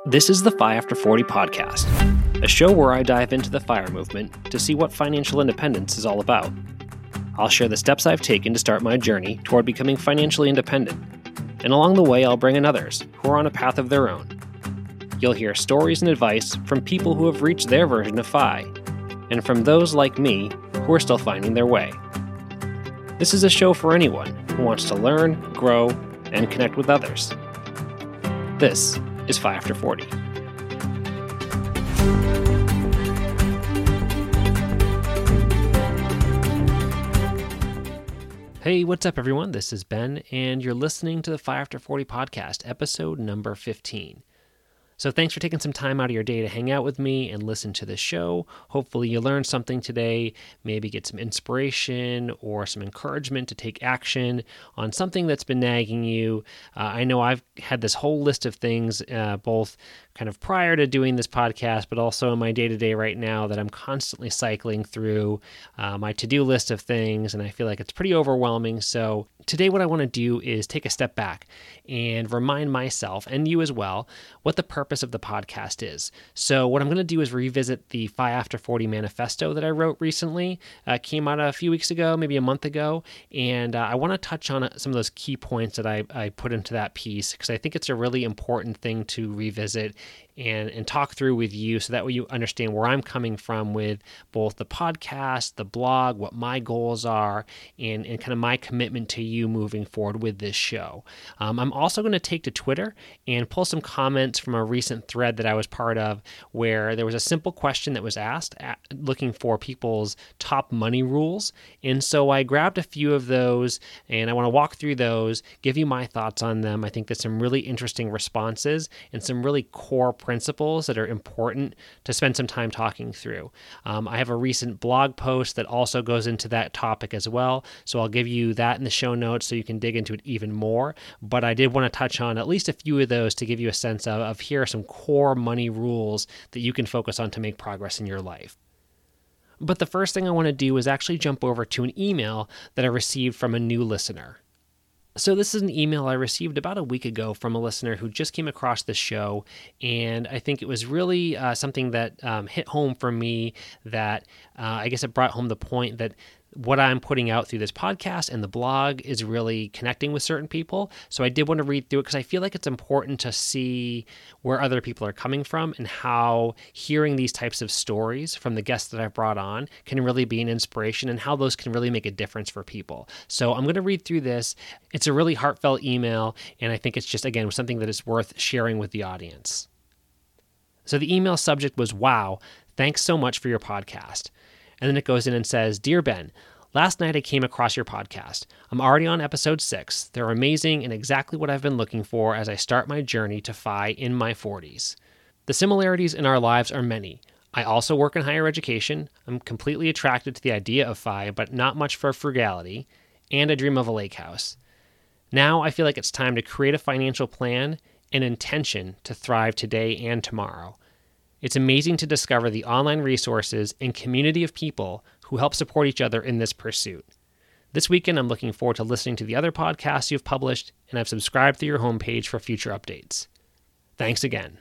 This is the FI After 40 podcast, a show where I dive into the FIRE movement to see what financial independence is all about. I'll share the steps I've taken to start my journey toward becoming financially independent, and along the way I'll bring in others who are on a path of their own. You'll hear stories and advice from people who have reached their version of FI, and from those like me who are still finding their way. This is a show for anyone who wants to learn, grow, and connect with others. This is FI After 40. Hey, what's up, everyone? This is Ben, and you're listening to the FI After 40 podcast, episode number 15. So thanks for taking some time out of your day to hang out with me and listen to the show. Hopefully you learned something today, maybe get some inspiration or some encouragement to take action on something that's been nagging you. I know I've had this whole list of things, both kind of prior to doing this podcast, but also in my day-to-day right now that I'm constantly cycling through my to-do list of things, and I feel like it's pretty overwhelming. So today what I want to do is take a step back and remind myself, and you as well, what the purpose of the podcast is. So what I'm going to do is revisit the FI After 40 manifesto that I wrote recently. Came out a few weeks ago, maybe a month ago, and I want to touch on some of those key points that I put into that piece, because I think it's a really important thing to revisit and talk through with you, so that way you understand where I'm coming from with both the podcast, the blog, what my goals are, and kind of my commitment to you moving forward with this show. I'm also going to take to Twitter and pull some comments from a recent thread that I was part of, where there was a simple question that was asked looking for people's top money rules. And so I grabbed a few of those, and I want to walk through those, give you my thoughts on them. I think there's some really interesting responses and some really core principles that are important to spend some time talking through. I have a recent blog post that also goes into that topic as well, so I'll give you that in the show notes so you can dig into it even more. But I did want to touch on at least a few of those to give you a sense of here are some core money rules that you can focus on to make progress in your life. But the first thing I want to do is actually jump over to an email that I received from a new listener. So this is an email I received about a week ago from a listener who just came across the show, and I think it was really something that hit home for me, that I guess it brought home the point that what I'm putting out through this podcast and the blog is really connecting with certain people. So I did want to read through it because I feel like it's important to see where other people are coming from and how hearing these types of stories from the guests that I've brought on can really be an inspiration, and how those can really make a difference for people. So I'm going to read through this. It's a really heartfelt email, and I think it's just, again, something that is worth sharing with the audience. So the email subject was, "Wow, thanks so much for your podcast." And then it goes in and says, "Dear Ben, last night I came across your podcast. I'm already on episode 6. They're amazing and exactly what I've been looking for as I start my journey to FI in my 40s. The similarities in our lives are many. I also work in higher education. I'm completely attracted to the idea of FI, but not much for frugality. And I dream of a lake house. Now I feel like it's time to create a financial plan and intention to thrive today and tomorrow. It's amazing to discover the online resources and community of people who help support each other in this pursuit. This weekend, I'm looking forward to listening to the other podcasts you've published, and I've subscribed through your homepage for future updates. Thanks again."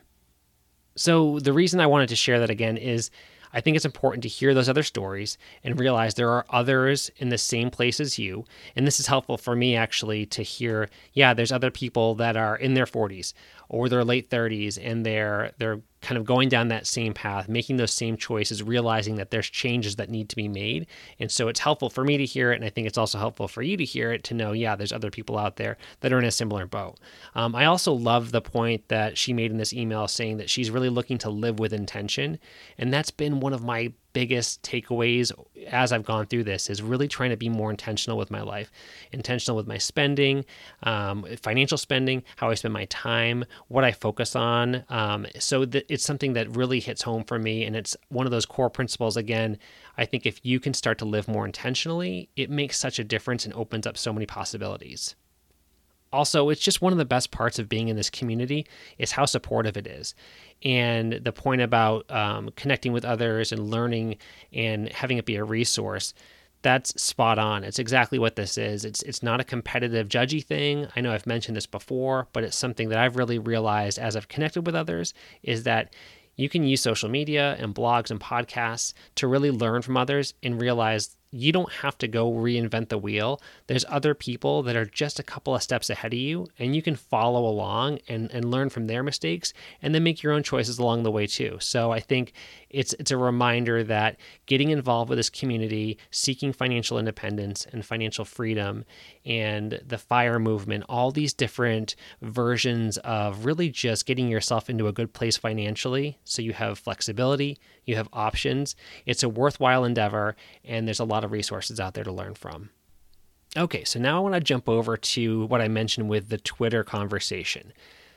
So the reason I wanted to share that again is I think it's important to hear those other stories and realize there are others in the same place as you. And this is helpful for me actually to hear, there's other people that are in their 40s or their late 30s, and they're kind of going down that same path, making those same choices, realizing that there's changes that need to be made. And so it's helpful for me to hear it, and I think it's also helpful for you to hear it, to know, there's other people out there that are in a similar boat. I also love the point that she made in this email, saying that she's really looking to live with intention. And that's been one of my biggest takeaways as I've gone through this, is really trying to be more intentional with my life, intentional with my spending, financial spending, how I spend my time, what I focus on. So that it's something that really hits home for me. And it's one of those core principles. Again, I think if you can start to live more intentionally, it makes such a difference and opens up so many possibilities. Also, it's just one of the best parts of being in this community is how supportive it is. And the point about connecting with others and learning and having it be a resource, That's spot on. It's exactly what this is. It's not a competitive, judgy thing. I know I've mentioned this before, but it's something that I've really realized as I've connected with others, is that you can use social media and blogs and podcasts to really learn from others and realize you don't have to go reinvent the wheel. There's other people that are just a couple of steps ahead of you, and you can follow along and learn from their mistakes and then make your own choices along the way too. So I think it's a reminder that getting involved with this community, seeking financial independence and financial freedom, and the FIRE movement, all these different versions of really just getting yourself into a good place financially so you have flexibility, you have options. It's a worthwhile endeavor, and there's a lot of resources out there to learn from. Okay, so now I want to jump over to what I mentioned with the Twitter conversation.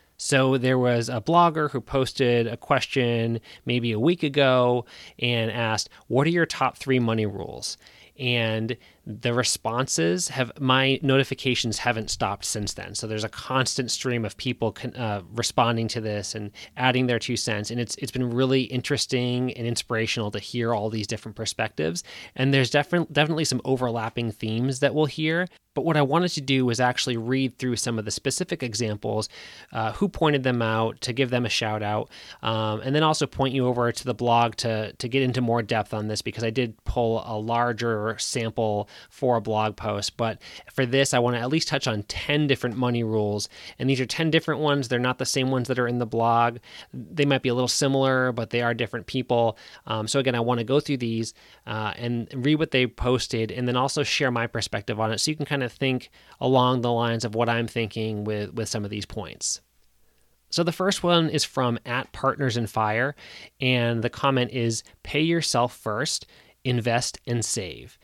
So there was a blogger who posted a question maybe a week ago and asked, what are your top 3 money rules? And the responses my notifications haven't stopped since then. So there's a constant stream of people responding to this and adding their 2 cents. And it's been really interesting and inspirational to hear all these different perspectives. And there's definitely some overlapping themes that we'll hear. But what I wanted to do was actually read through some of the specific examples, who pointed them out, to give them a shout out, and then also point you over to the blog to get into more depth on this, because I did pull a larger sample for a blog post. But for this, I want to at least touch on 10 different money rules. And these are 10 different ones. They're not the same ones that are in the blog. They might be a little similar, but they are different people. So again, I want to go through these and read what they posted, and then also share my perspective on it, so you can kind of think along the lines of what I'm thinking with some of these points. So the first one is from @PartnersInFire, and the comment is, pay yourself first, invest and save.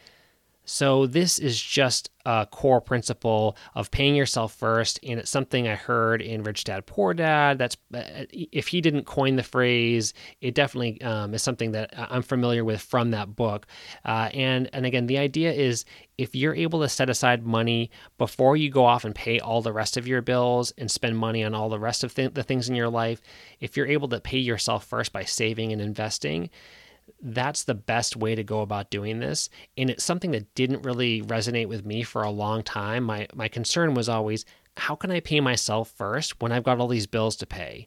So this is just a core principle of paying yourself first, and it's something I heard in Rich Dad Poor Dad. That's, if he didn't coin the phrase, it definitely is something that I'm familiar with from that book. And again, the idea is, if you're able to set aside money before you go off and pay all the rest of your bills and spend money on all the rest of the things in your life, if you're able to pay yourself first by saving and investing, that's the best way to go about doing this. And it's something that didn't really resonate with me for a long time. My concern was always, how can I pay myself first when I've got all these bills to pay?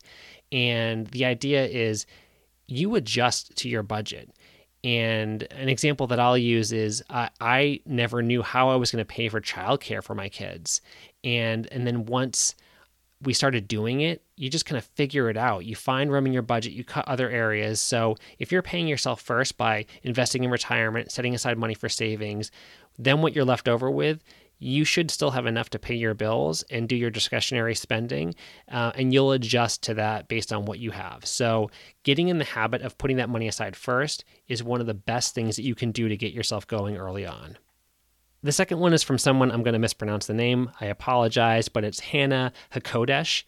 And the idea is, you adjust to your budget. And an example that I'll use is, I never knew how I was going to pay for childcare for my kids. And then once we started doing it, you just kind of figure it out. You find room in your budget, you cut other areas. So if you're paying yourself first by investing in retirement, setting aside money for savings, then what you're left over with, you should still have enough to pay your bills and do your discretionary spending, and you'll adjust to that based on what you have. So getting in the habit of putting that money aside first is one of the best things that you can do to get yourself going early on. The second one is from someone, I'm going to mispronounce the name, I apologize, but it's Hannah Hakodesh.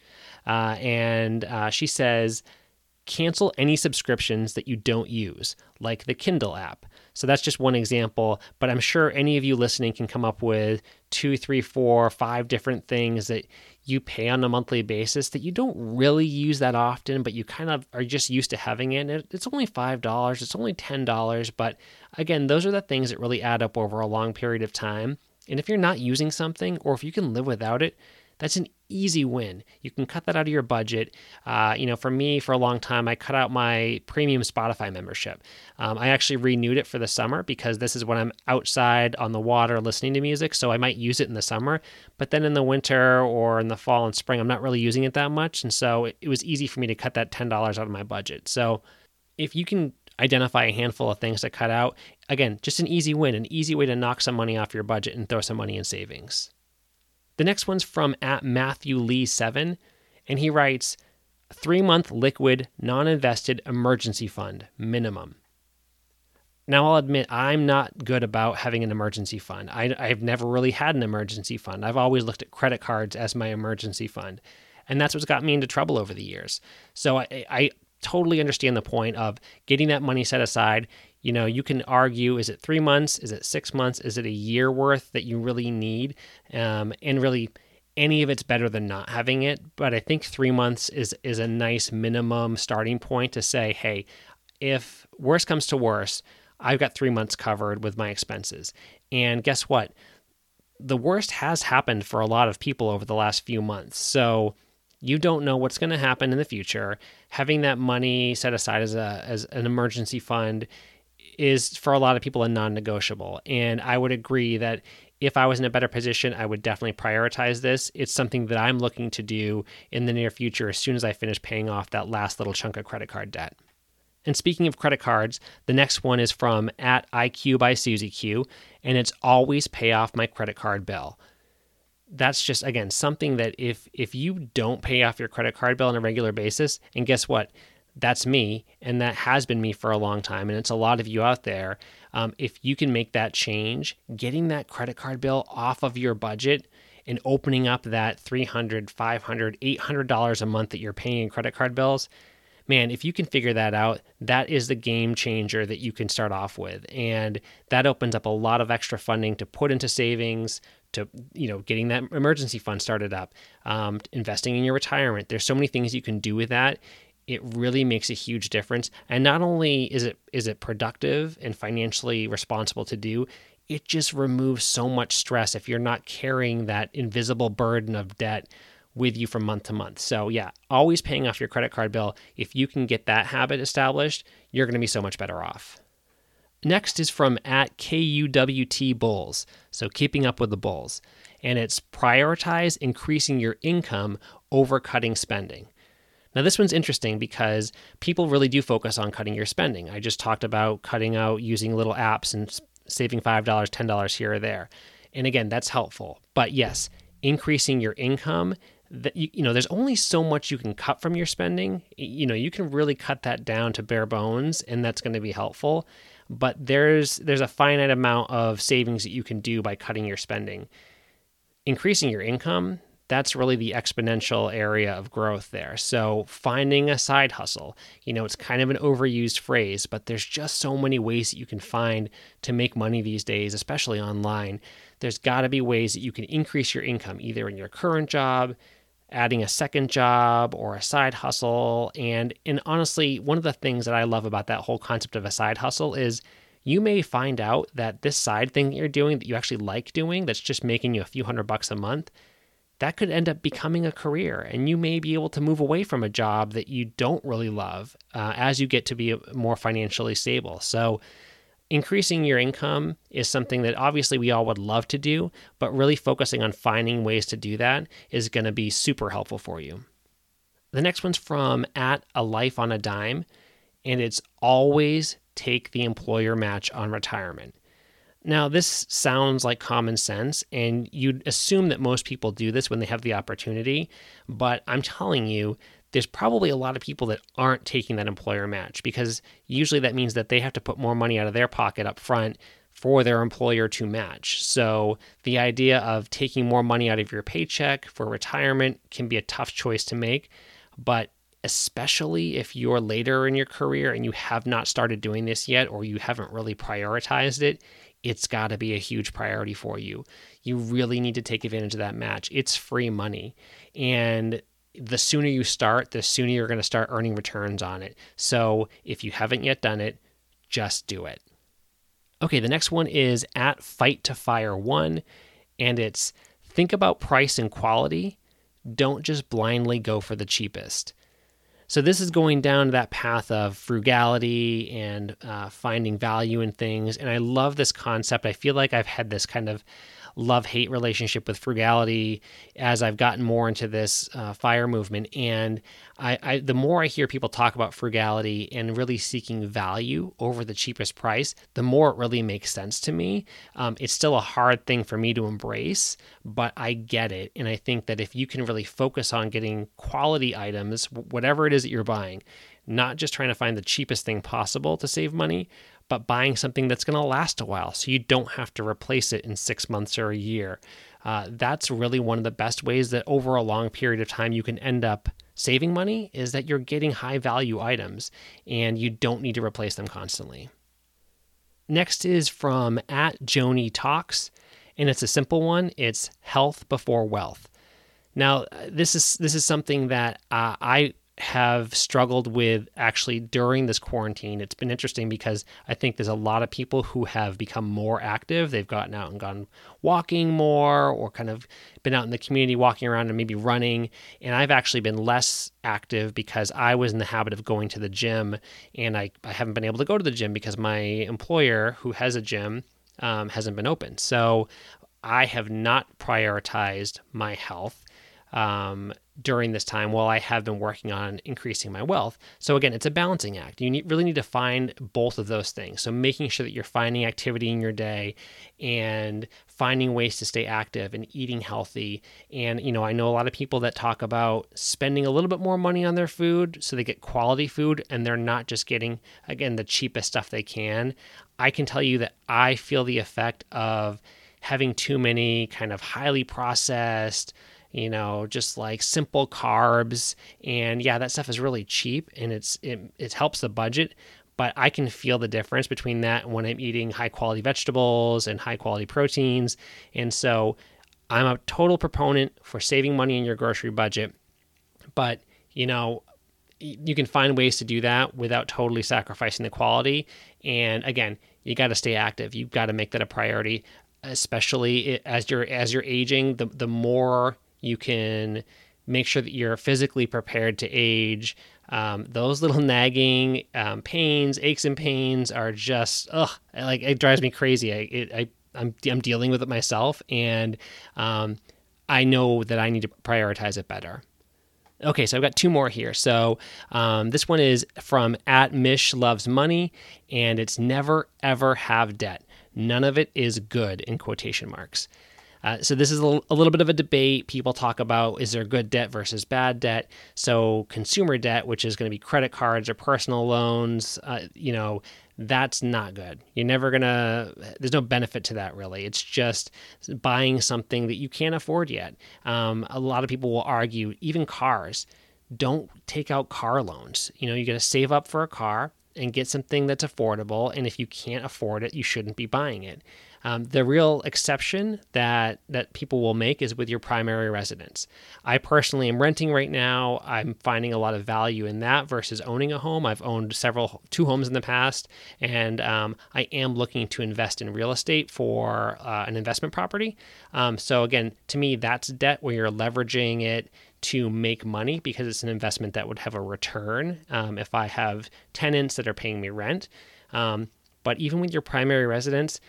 And she says, cancel any subscriptions that you don't use, like the Kindle app. So that's just one example, but I'm sure any of you listening can come up with 2, 3, 4, 5 different things that you pay on a monthly basis that you don't really use that often, but you kind of are just used to having it. And it's only $5, it's only $10, but again, those are the things that really add up over a long period of time. And if you're not using something, or if you can live without it, that's an easy win. You can cut that out of your budget. For me, for a long time, I cut out my premium Spotify membership. I actually renewed it for the summer, because this is when I'm outside on the water listening to music, so I might use it in the summer. But then in the winter or in the fall and spring, I'm not really using it that much. And so it was easy for me to cut that $10 out of my budget. So if you can identify a handful of things to cut out, again, just an easy win, an easy way to knock some money off your budget and throw some money in savings. The next one's from @MatthewLee7, and he writes, 3-month liquid, non-invested emergency fund, minimum. Now, I'll admit, I'm not good about having an emergency fund. I've never really had an emergency fund. I've always looked at credit cards as my emergency fund, and that's what's got me into trouble over the years. So I totally understand the point of getting that money set aside. You can argue, is it 3 months? Is it 6 months? Is it a year worth that you really need? And really, any of it's better than not having it. But I think 3 months is a nice minimum starting point to say, hey, if worse comes to worse, I've got 3 months covered with my expenses. And guess what? The worst has happened for a lot of people over the last few months. So you don't know what's going to happen in the future. Having that money set aside as an emergency fund is for a lot of people a non-negotiable. And I would agree that if I was in a better position, I would definitely prioritize this. It's something that I'm looking to do in the near future as soon as I finish paying off that last little chunk of credit card debt. And speaking of credit cards, the next one is from @IQ by Susie Q, and it's always pay off my credit card bill. That's just, again, something that if you don't pay off your credit card bill on a regular basis, and guess what? That's me, and that has been me for a long time, and it's a lot of you out there. If you can make that change, getting that credit card bill off of your budget and opening up that $300, $500, $800 a month that you're paying in credit card bills, man, if you can figure that out, that is the game changer that you can start off with. And that opens up a lot of extra funding to put into savings, to, getting that emergency fund started up, investing in your retirement. There's so many things you can do with that. It really makes a huge difference. And not only is it productive and financially responsible to do, it just removes so much stress if you're not carrying that invisible burden of debt with you from month to month. So yeah, always paying off your credit card bill. If you can get that habit established, you're going to be so much better off. Next is from @KUWT Bulls. So keeping up with the Bulls. And it's prioritize increasing your income over cutting spending. Now, this one's interesting because people really do focus on cutting your spending. I just talked about cutting out using little apps and saving $5, $10 here or there. And again, that's helpful. But yes, increasing your income, there's only so much you can cut from your spending. You can really cut that down to bare bones, and that's going to be helpful. But there's a finite amount of savings that you can do by cutting your spending. Increasing your income, that's really the exponential area of growth there. So finding a side hustle, it's kind of an overused phrase, but there's just so many ways that you can find to make money these days, especially online. There's got to be ways that you can increase your income, either in your current job, adding a second job, or a side hustle. And honestly, one of the things that I love about that whole concept of a side hustle is you may find out that this side thing that you're doing that you actually like doing, that's just making you a few $100 a month, that could end up becoming a career, and you may be able to move away from a job that you don't really love as you get to be more financially stable. So increasing your income is something that obviously we all would love to do, but really focusing on finding ways to do that is going to be super helpful for you. The next one's from @ALifeOnADime, and it's always take the employer match on retirement. Now, this sounds like common sense, and you'd assume that most people do this when they have the opportunity, but I'm telling you, there's probably a lot of people that aren't taking that employer match, because usually that means that they have to put more money out of their pocket up front for their employer to match. So the idea of taking more money out of your paycheck for retirement can be a tough choice to make, but especially if you're later in your career and you have not started doing this yet, or you haven't really prioritized it, it's got to be a huge priority for you. You really need to take advantage of that match. It's free money. And the sooner you start, the sooner you're going to start earning returns on it. So if you haven't yet done it, just do it. Okay, the next one is @FightToFire1, and it's think about price and quality. Don't just blindly go for the cheapest. So this is going down that path of frugality and finding value in things. And I love this concept. I feel like I've had this kind of love-hate relationship with frugality as I've gotten more into this FIRE movement. And the more I hear people talk about frugality and really seeking value over the cheapest price, the more it really makes sense to me. It's still a hard thing for me to embrace, but I get it. And I think that if you can really focus on getting quality items, whatever it is that you're buying, not just trying to find the cheapest thing possible to save money, but buying something that's going to last a while so you don't have to replace it in 6 months or a year. That's really one of the best ways that over a long period of time you can end up saving money, is that you're getting high value items and you don't need to replace them constantly. Next is from @JoniTalks, and it's a simple one. It's health before wealth. Now, this is something that I have struggled with actually during this quarantine. It's been interesting because I think there's a lot of people who have become more active. They've gotten out and gone walking more, or kind of been out in the community walking around and maybe running. And I've actually been less active because I was in the habit of going to the gym, and I haven't been able to go to the gym because my employer, who has a gym, hasn't been open. So I have not prioritized my health during this time, while I have been working on increasing my wealth. So again, it's a balancing act. You really need to find both of those things. So making sure that you're finding activity in your day and finding ways to stay active and eating healthy. And, I know a lot of people that talk about spending a little bit more money on their food so they get quality food and they're not just getting, again, the cheapest stuff they can. I can tell you that I feel the effect of having too many kind of highly processed, just like simple carbs. And yeah, that stuff is really cheap and it helps the budget, but I can feel the difference between that and when I'm eating high quality vegetables and high quality proteins. And so I'm a total proponent for saving money in your grocery budget, but you can find ways to do that without totally sacrificing the quality. And again, you got to stay active. You've got to make that a priority, especially as you're aging. The more you can make sure that you're physically prepared to age. Those little nagging pains, aches and pains are just, like it drives me crazy. I'm dealing with it myself, and I know that I need to prioritize it better. Okay, so I've got two more here. So this one is from @MishLovesMoney, and it's never, ever have debt. None of it is good, in quotation marks. So this is a little bit of a debate. People talk about, is there good debt versus bad debt? So consumer debt, which is going to be credit cards or personal loans, that's not good. There's no benefit to that really. It's just buying something that you can't afford yet. A lot of people will argue, even cars, don't take out car loans. You got to save up for a car and get something that's affordable. And if you can't afford it, you shouldn't be buying it. The real exception that people will make is with your primary residence. I personally am renting right now. I'm finding a lot of value in that versus owning a home. I've owned two homes in the past, and I am looking to invest in real estate for an investment property. So again, to me, that's debt where you're leveraging it to make money because it's an investment that would have a return if I have tenants that are paying me rent. But even with your primary residence,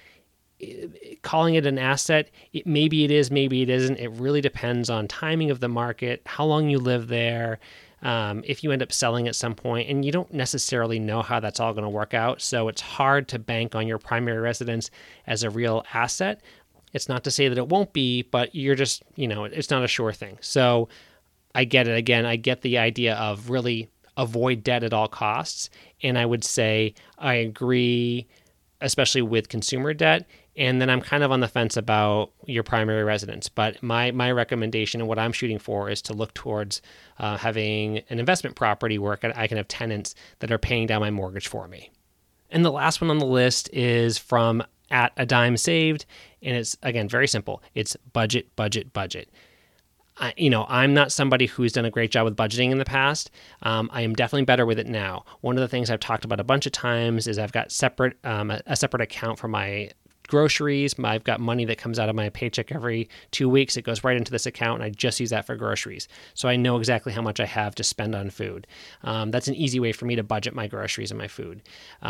calling it an asset, maybe it is, maybe it isn't. It really depends on timing of the market, how long you live there, if you end up selling at some point, and you don't necessarily know how that's all going to work out. So it's hard to bank on your primary residence as a real asset. It's not to say that it won't be, but you're just, it's not a sure thing. So I get it. Again, I get the idea of really avoid debt at all costs. And I would say I agree, especially with consumer debt. And then I'm kind of on the fence about your primary residence. But my recommendation and what I'm shooting for is to look towards having an investment property where I can have tenants that are paying down my mortgage for me. And the last one on the list is from @ADimeSaved. And it's, again, very simple. It's budget, budget, budget. I'm not somebody who's done a great job with budgeting in the past. I am definitely better with it now. One of the things I've talked about a bunch of times is I've got a separate account for my groceries. I've got money that comes out of my paycheck every 2 weeks. It goes right into this account, and I just use that for groceries. So I know exactly how much I have to spend on food. That's an easy way for me to budget my groceries and my food.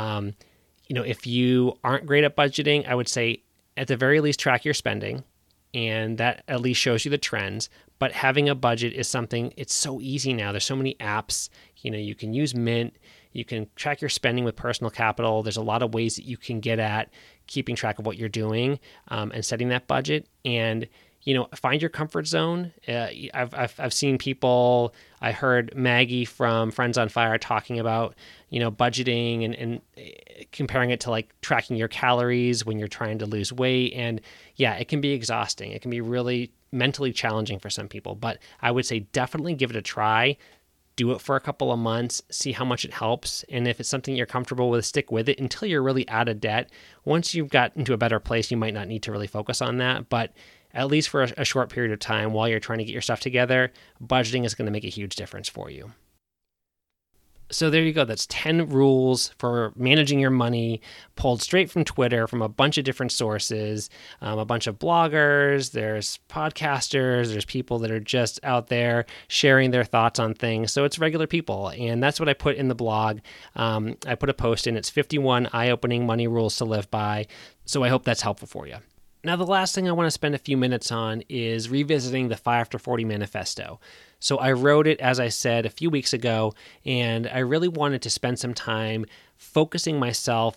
If you aren't great at budgeting, I would say at the very least track your spending, and that at least shows you the trends. But having a budget is something, it's so easy now. There's so many apps. You can use Mint. You can track your spending with Personal Capital. There's a lot of ways that you can get at keeping track of what you're doing and setting that budget. And find your comfort zone. I've seen people. I heard Maggie from Friends on Fire talking about budgeting and comparing it to like tracking your calories when you're trying to lose weight. And yeah, it can be exhausting. It can be really mentally challenging for some people. But I would say definitely give it a try. Do it for a couple of months, see how much it helps. And if it's something you're comfortable with, stick with it until you're really out of debt. Once you've got into a better place, you might not need to really focus on that. But at least for a short period of time while you're trying to get your stuff together, budgeting is going to make a huge difference for you. So there you go. That's 10 rules for managing your money, pulled straight from Twitter, from a bunch of different sources, a bunch of bloggers, there's podcasters, there's people that are just out there sharing their thoughts on things. So it's regular people. And that's what I put in the blog. I put a post in. It's 51 eye-opening money rules to live by. So I hope that's helpful for you. Now, the last thing I want to spend a few minutes on is revisiting the 5 After 40 manifesto. So I wrote it, as I said, a few weeks ago, and I really wanted to spend some time focusing myself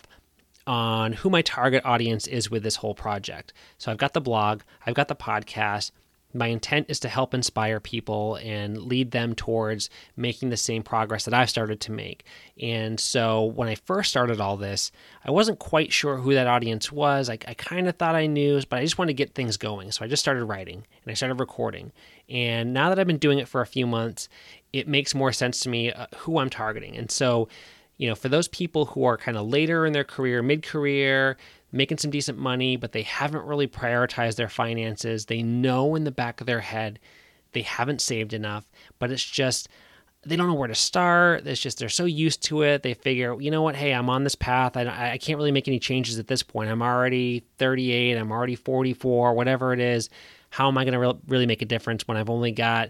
on who my target audience is with this whole project. So I've got the blog, I've got the podcast. My intent is to help inspire people and lead them towards making the same progress that I've started to make. And so when I first started all this, I wasn't quite sure who that audience was. I kind of thought I knew, but I just wanted to get things going. So I just started writing and I started recording. And now that I've been doing it for a few months, it makes more sense to me who I'm targeting. And so, for those people who are kind of later in their career, mid-career, making some decent money, but they haven't really prioritized their finances. They know in the back of their head they haven't saved enough, but it's just they don't know where to start. It's just they're so used to it. They figure, you know what, hey, I'm on this path. I can't really make any changes at this point. I'm already 38. I'm already 44, whatever it is. How am I going to really make a difference when I've only got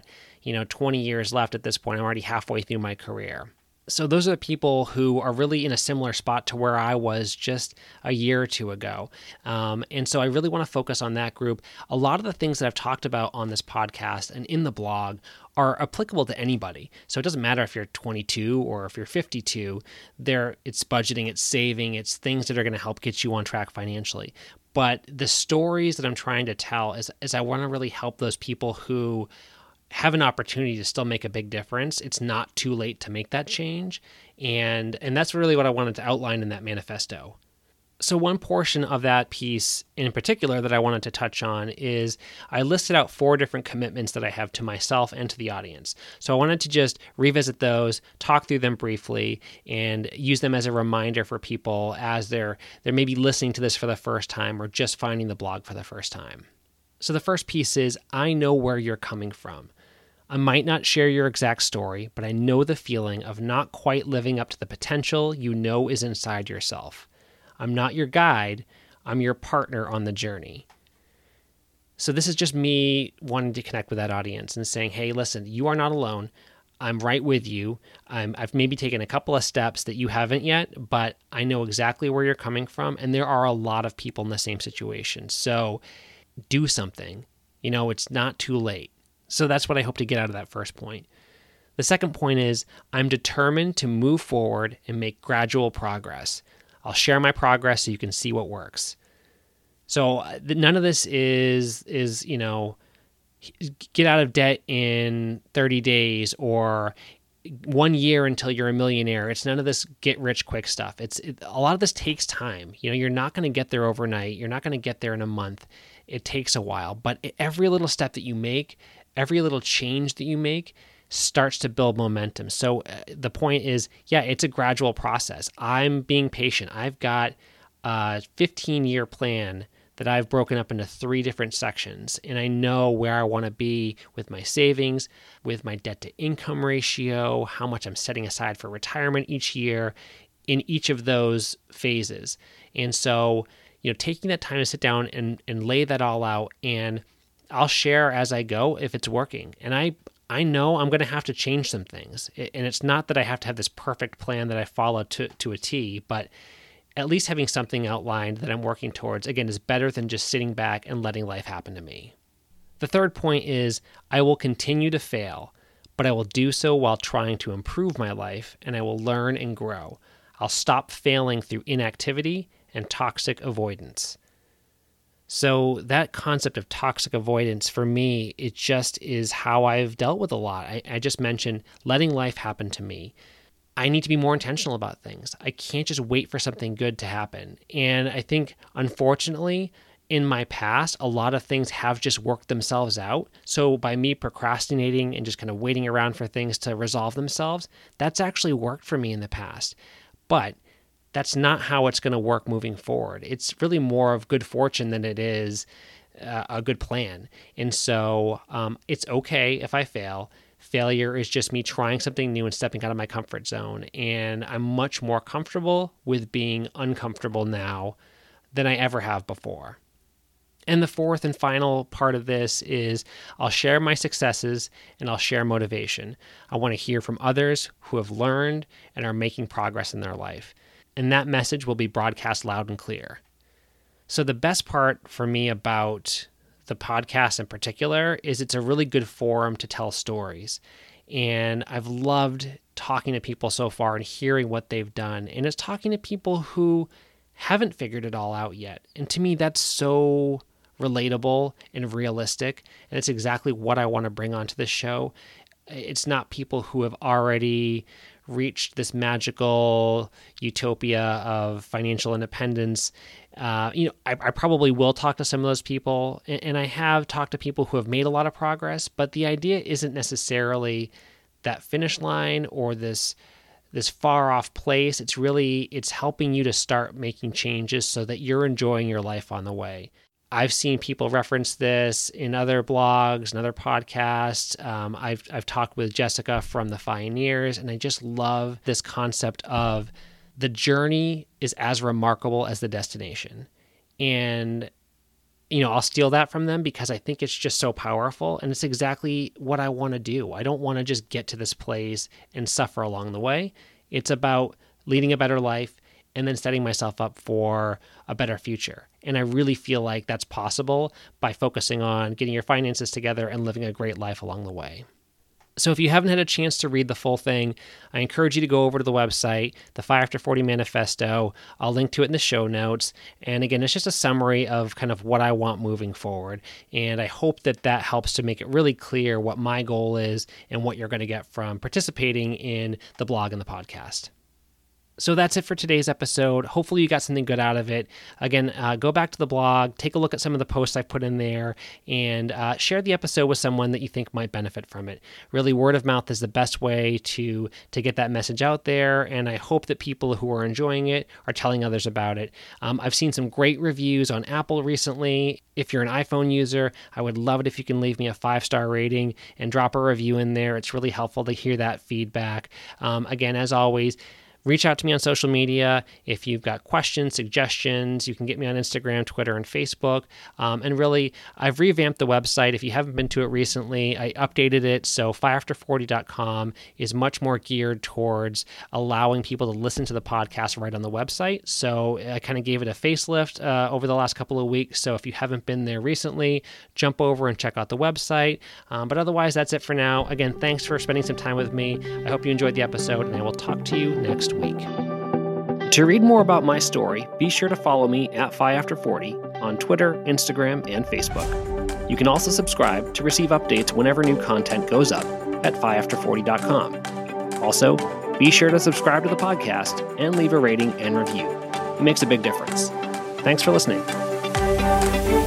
20 years left at this point? I'm already halfway through my career. So those are the people who are really in a similar spot to where I was just a year or two ago. And so I really want to focus on that group. A lot of the things that I've talked about on this podcast and in the blog are applicable to anybody. So it doesn't matter if you're 22 or if you're 52. It's budgeting, it's saving, it's things that are going to help get you on track financially. But the stories that I'm trying to tell is I want to really help those people who have an opportunity to still make a big difference. It's not too late to make that change. And that's really what I wanted to outline in that manifesto. So one portion of that piece in particular that I wanted to touch on is I listed out 4 different commitments that I have to myself and to the audience. So I wanted to just revisit those, talk through them briefly, and use them as a reminder for people as they're maybe listening to this for the first time or just finding the blog for the first time. So the first piece is, I know where you're coming from. I might not share your exact story, but I know the feeling of not quite living up to the potential you know is inside yourself. I'm not your guide, I'm your partner on the journey. So this is just me wanting to connect with that audience and saying, hey, listen, you are not alone. I'm right with you. I've maybe taken a couple of steps that you haven't yet, but I know exactly where you're coming from, and there are a lot of people in the same situation. So do something. It's not too late. So that's what I hope to get out of that first point. The second point is, I'm determined to move forward and make gradual progress. I'll share my progress so you can see what works. So none of this is get out of debt in 30 days or 1 year until you're a millionaire. It's none of this get rich quick stuff. A lot of this takes time. You're not going to get there overnight. You're not going to get there in a month. It takes a while, but every little step that you make, every little change that you make starts to build momentum. So the point is, it's a gradual process. I'm being patient. I've got a 15-year plan that I've broken up into 3 different sections, and I know where I want to be with my savings, with my debt to income ratio, how much I'm setting aside for retirement each year in each of those phases. And so, taking that time to sit down and lay that all out, and I'll share as I go if it's working. And I know I'm going to have to change some things. And it's not that I have to have this perfect plan that I follow to a T, but at least having something outlined that I'm working towards, again, is better than just sitting back and letting life happen to me. The third point is, I will continue to fail, but I will do so while trying to improve my life, and I will learn and grow. I'll stop failing through inactivity and toxic avoidance. So that concept of toxic avoidance, for me, it just is how I've dealt with a lot. I just mentioned letting life happen to me. I need to be more intentional about things. I can't just wait for something good to happen. And I think, unfortunately, in my past, a lot of things have just worked themselves out. So by me procrastinating and just kind of waiting around for things to resolve themselves, that's actually worked for me in the past. But that's not how it's going to work moving forward. It's really more of good fortune than it is a good plan. And so it's okay if I fail. Failure is just me trying something new and stepping out of my comfort zone. And I'm much more comfortable with being uncomfortable now than I ever have before. And the fourth and final part of this is I'll share my successes and I'll share motivation. I want to hear from others who have learned and are making progress in their life. And that message will be broadcast loud and clear. So the best part for me about the podcast in particular is it's a really good forum to tell stories. And I've loved talking to people so far and hearing what they've done. And it's talking to people who haven't figured it all out yet. And to me, that's so relatable and realistic. And it's exactly what I want to bring onto this show. It's not people who have already reached this magical utopia of financial independence. I probably will talk to some of those people, and I have talked to people who have made a lot of progress, but the idea isn't necessarily that finish line or this far off place. It's helping you to start making changes so that you're enjoying your life on the way. I've seen people reference this in other blogs and other podcasts. I've talked with Jessica from the Pioneers, and I just love this concept of the journey is as remarkable as the destination. And, I'll steal that from them because I think it's just so powerful, and it's exactly what I want to do. I don't want to just get to this place and suffer along the way. It's about leading a better life and then setting myself up for a better future. And I really feel like that's possible by focusing on getting your finances together and living a great life along the way. So if you haven't had a chance to read the full thing, I encourage you to go over to the website, the 5 After 40 Manifesto. I'll link to it in the show notes. And again, it's just a summary of kind of what I want moving forward. And I hope that helps to make it really clear what my goal is and what you're going to get from participating in the blog and the podcast. So that's it for today's episode. Hopefully you got something good out of it. Again, go back to the blog, take a look at some of the posts I've put in there, and share the episode with someone that you think might benefit from it. Really, word of mouth is the best way to get that message out there, and I hope that people who are enjoying it are telling others about it. I've seen some great reviews on Apple recently. If you're an iPhone user, I would love it if you can leave me a 5-star rating and drop a review in there. It's really helpful to hear that feedback. Again, as always, reach out to me on social media. If you've got questions, suggestions, you can get me on Instagram, Twitter, and Facebook. And really, I've revamped the website. If you haven't been to it recently, I updated it. So 5after40.com is much more geared towards allowing people to listen to the podcast right on the website. So I kind of gave it a facelift over the last couple of weeks. So if you haven't been there recently, jump over and check out the website. But otherwise, that's it for now. Again, thanks for spending some time with me. I hope you enjoyed the episode, and I will talk to you next week. To read more about my story, be sure to follow me at 5after40 on Twitter, Instagram, and Facebook. You can also subscribe to receive updates whenever new content goes up at 5after40.com. Also, be sure to subscribe to the podcast and leave a rating and review. It makes a big difference. Thanks for listening.